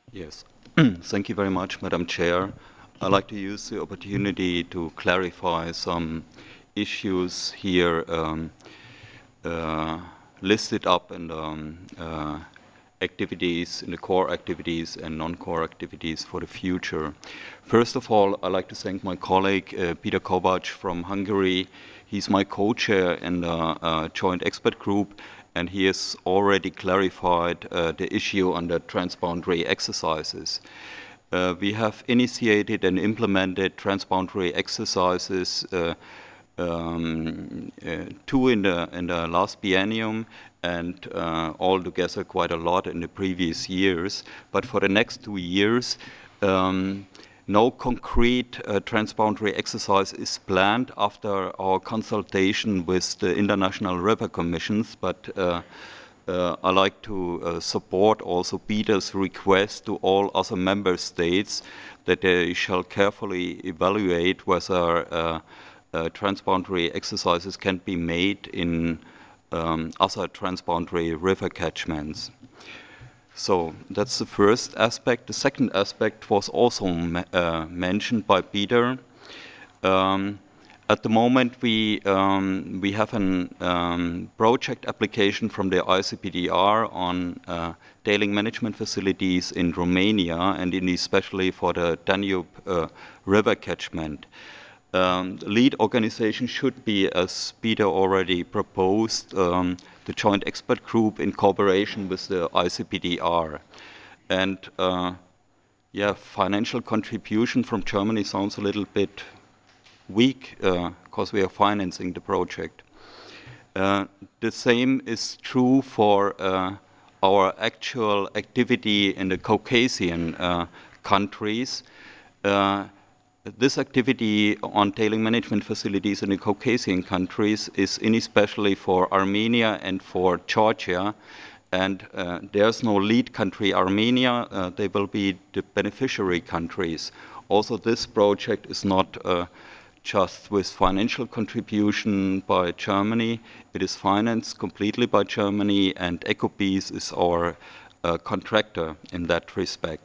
Yes. Thank you very much, Madam Chair. I'd like to use the opportunity to clarify some issues here uh, listed up in activities, in the core activities and non-core activities for the future. First of all, I'd like to thank my colleague Peter Kovacs from Hungary. He's my co-chair in the joint expert group, and he has already clarified the issue on the transboundary exercises. We have initiated and implemented transboundary exercises, two in the last biennium, and altogether quite a lot in the previous years. But for the next 2 years, no concrete transboundary exercise is planned after our consultation with the International River Commissions, but I like to support also Peter's request to all other member states that they shall carefully evaluate whether transboundary exercises can be made in other transboundary river catchments. So that's the first aspect. The second aspect was also mentioned by Peter. At the moment, we have a project application from the ICPDR on tailing management facilities in Romania, and especially for the Danube river catchment. The lead organization should be, as Peter already proposed, the joint expert group in cooperation with the ICPDR. And yeah, financial contribution from Germany sounds a little bit weak because we are financing the project. The same is true for our actual activity in the Caucasian countries. This activity on tailing management facilities in the Caucasian countries is especially for Armenia and for Georgia. And there's no lead country, Armenia. They will be the beneficiary countries. Also, this project is not just with financial contribution by Germany. It is financed completely by Germany, and Ecobis is our contractor in that respect.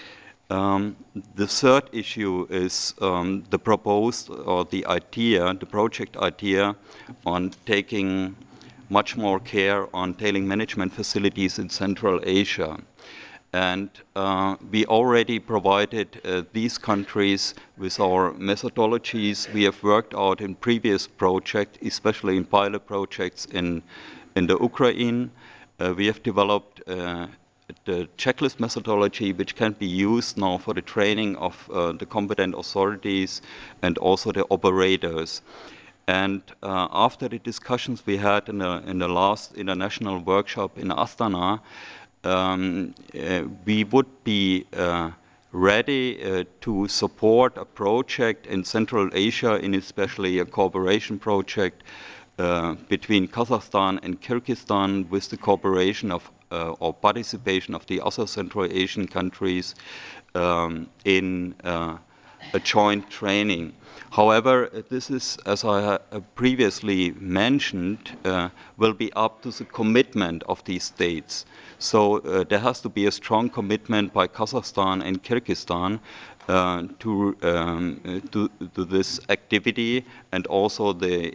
The third issue is the proposed, or the idea, the project idea on taking much more care on tailing management facilities in Central Asia. And we already provided these countries with our methodologies we have worked out in previous projects, especially in pilot projects in the Ukraine. We have developed the checklist methodology, which can be used now for the training of the competent authorities and also the operators. And after the discussions we had in the last international workshop in Astana, we would be ready to support a project in Central Asia, in especially a cooperation project between Kazakhstan and Kyrgyzstan with the cooperation of or participation of the other Central Asian countries in a joint training. However, this is, as I previously mentioned, will be up to the commitment of these states. So there has to be a strong commitment by Kazakhstan and Kyrgyzstan to this activity, and also the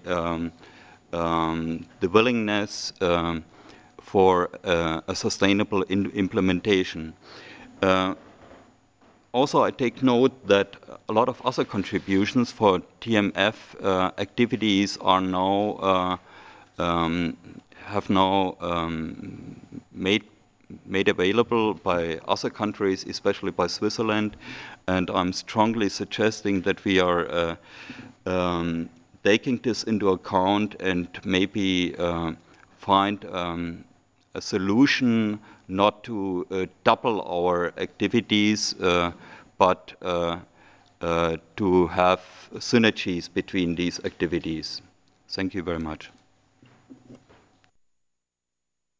willingness for a sustainable implementation. Also, I take note that a lot of other contributions for TMF activities are now have now made available by other countries, especially by Switzerland, and I'm strongly suggesting that we are taking this into account and maybe find a solution not to double our activities, but to have synergies between these activities. Thank you very much.